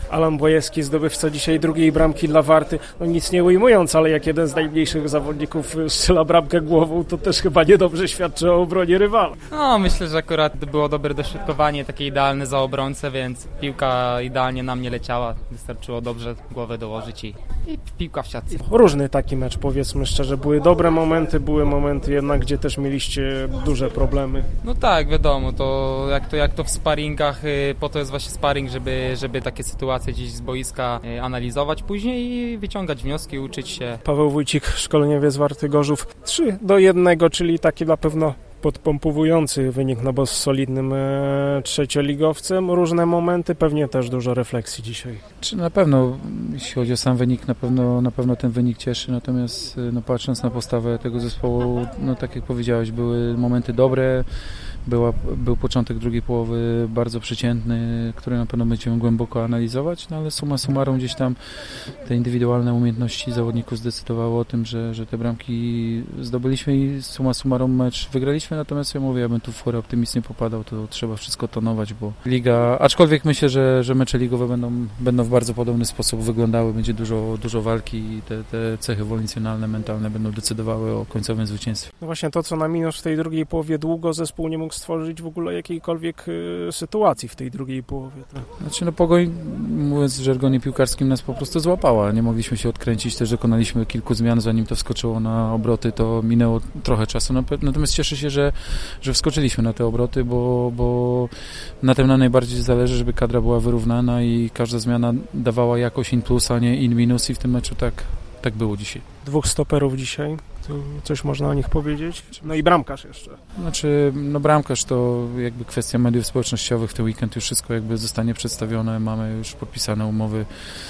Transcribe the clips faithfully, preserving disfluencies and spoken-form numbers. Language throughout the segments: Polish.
Alan Błajewski, zdobywca dzisiaj drugiej bramki dla Warty. No nic nie ujmując, ale jak jeden z najmniejszych zawodników strzela bramkę głową, to też chyba niedobrze świadczy o obronie rywala. No, myślę, że akurat było dobre dośrodkowanie, takie idealne za obrońcę, więc piłka idealnie na mnie leciała. Wystarczyło dobrze głowę dołożyć i, i piłka w siatce. Różny taki mecz, powiedzmy szczerze. Były dobre momenty, były momenty jednak, gdzie też mieliście duże problemy. No tak, wiadomo, to jak to, jak to w sparingach, po to jest właśnie sparing, żeby, żeby takie sytuacje gdzieś z boiska analizować później i wyciągać wnioski, uczyć się. Paweł Wójcik, szkoleniowiec Warty Gorzów. trzy do jednego, czyli taki na pewno podpompowujący wynik, no bo z solidnym e, trzecioligowcem. Różne momenty, pewnie też dużo refleksji dzisiaj. Czy na pewno, jeśli chodzi o sam wynik, na pewno, na pewno ten wynik cieszy, natomiast no, patrząc na postawę tego zespołu, no tak jak powiedziałeś, były momenty dobre, była, był początek drugiej połowy bardzo przeciętny, który na pewno będziemy głęboko analizować, no ale summa summarum gdzieś tam te indywidualne umiejętności zawodników zdecydowały o tym, że, że te bramki zdobyliśmy i summa summarum mecz wygraliśmy, natomiast ja mówię, ja bym tu w chory optymizm nie popadał, to trzeba wszystko tonować, bo liga, aczkolwiek myślę, że, że mecze ligowe będą, będą w bardzo podobny sposób wyglądały, będzie dużo, dużo walki i te, te cechy wolicjonalne, mentalne będą decydowały o końcowym zwycięstwie. No właśnie to, co na minus w tej drugiej połowie, długo zespół nie mógł stworzyć w ogóle jakiejkolwiek y, sytuacji w tej drugiej połowie. Tak? Znaczy no Pogoń, mówiąc w żargonie piłkarskim, nas po prostu złapała. Nie mogliśmy się odkręcić, też dokonaliśmy kilku zmian, zanim to wskoczyło na obroty, to minęło trochę czasu. Natomiast cieszę się, że, że wskoczyliśmy na te obroty, bo, bo na tym nam najbardziej zależy, żeby kadra była wyrównana i każda zmiana dawała jakoś in plus, a nie in minus i w tym meczu tak, tak było dzisiaj. Dwóch stoperów dzisiaj, to coś można o nich powiedzieć? No i bramkarz jeszcze. Znaczy, no bramkarz to jakby kwestia mediów społecznościowych, w ten weekend już wszystko jakby zostanie przedstawione, mamy już podpisane umowy,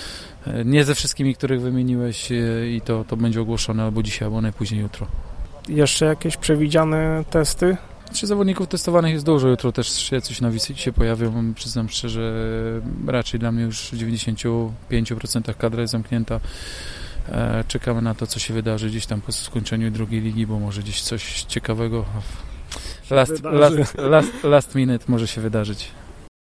nie ze wszystkimi, których wymieniłeś i to, to będzie ogłoszone albo dzisiaj, albo najpóźniej jutro. Jeszcze jakieś przewidziane testy? Czy zawodników testowanych jest dużo, jutro też jacyś nowicy się pojawią, przyznam szczerze, raczej dla mnie już w dziewięćdziesiąt pięć procent kadra jest zamknięta. Czekamy na to, co się wydarzy gdzieś tam po skończeniu drugiej ligi, bo może gdzieś coś ciekawego last, last, last, last minute może się wydarzyć.